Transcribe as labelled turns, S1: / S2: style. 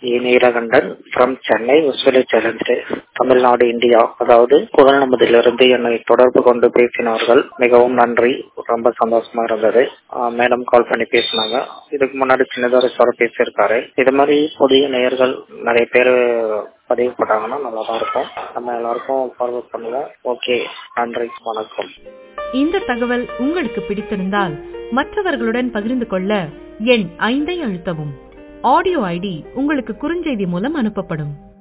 S1: Neelakandan from Chennai உஸ்வலி challenge Tamil Nadu India. அதாவது குரல் நமதிலிருந்து என்னை தொடர்பு கொண்டு பேசினார்கள். மிகவும் நன்றி, ரொம்ப சந்தோஷமா இருந்தது. மேடம் கால் பண்ணி பேசினாங்க. இதுக்கு முன்னாடி சின்னதாக சார் பேசியிருக்காரு. இது மாதிரி புதிய நேயர்கள் நிறைய பேர் பதிவு போட்டாங்கன்னா நல்லா தான் இருக்கும். நம்ம எல்லாருக்கும் ஃபார்வர்ட் பண்ணுவோம். ஓகே, நன்றி, வணக்கம்.
S2: இந்த தகவல் உங்களுக்கு பிடித்திருந்தால் மற்றவர்களுடன் பகிர்ந்து கொள்ள எண் 5 அழுத்தவும். ஆடியோ ஐடி உங்களுக்கு குறுஞ்செய்தி மூலம் அனுப்பப்படும்.